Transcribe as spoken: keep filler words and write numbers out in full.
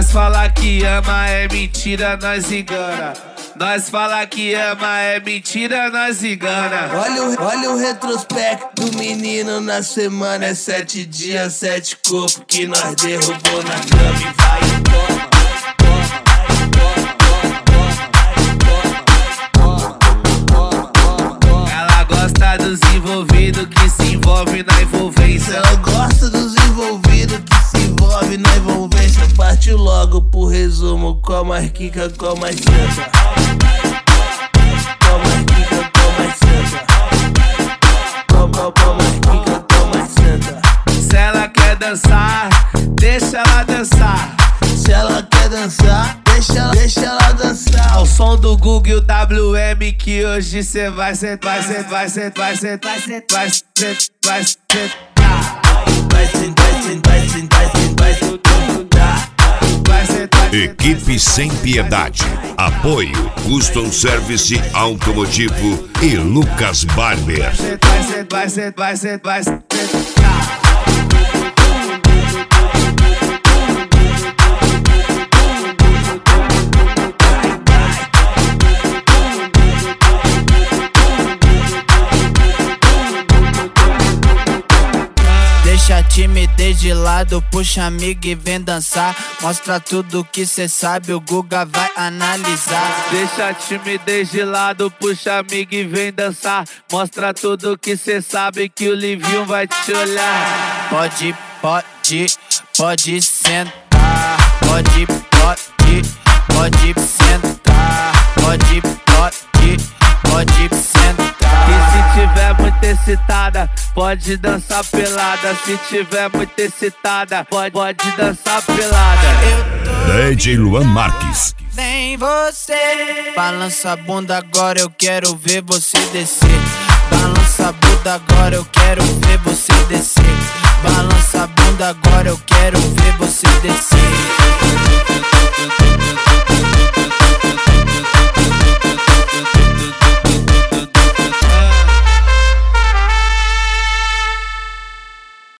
Nós fala que ama, é mentira, nós engana. Nós fala que ama, é mentira, nós engana. Olha o, olha o retrospecto do menino na semana. É sete dias, sete corpos que nós derrubou na cama e vai e toma. Ela gosta dos envolvidos que se envolve na envolvência. Ela gosta dos envolvidos que se envolve na envolvência. Parte logo pro resumo, com a marquica, com a mais senta. Com a marquica, com a mais senta. Com a marquica, com a mais senta. Se ela quer dançar, deixa ela dançar. Se ela quer dançar, deixa ela, deixa ela dançar. Ao som do Google W M que hoje cê vai sentar, vai sentar, vai sentar, vai sentar, vai sentar, vai sentar, vai sentar. Vai sentar, vai sentar, vai sentar, vai sentar. Equipe Sem Piedade. Apoio Custom Service Automotivo e Lucas Barber. Vai sentar, vai sentar, vai sentar, vai sentar. Deixa a timidez de lado, puxa amigo e vem dançar. Mostra tudo que cê sabe, o Guga vai analisar. Deixa a timidez de lado, puxa amigo e vem dançar. Mostra tudo que cê sabe que o Livinho vai te olhar. Pode, pode, pode sentar. Pode, pode, pode sentar. Pode, pode, pode sentar. E se tiver muito excitada, pode dançar pelada. Se tiver muito excitada, pode, pode dançar pelada. D J Luan Marques. Vem você, balança a bunda agora, eu quero ver você descer. Balança a bunda agora, eu quero ver você descer. Balança a bunda agora, eu quero ver você descer.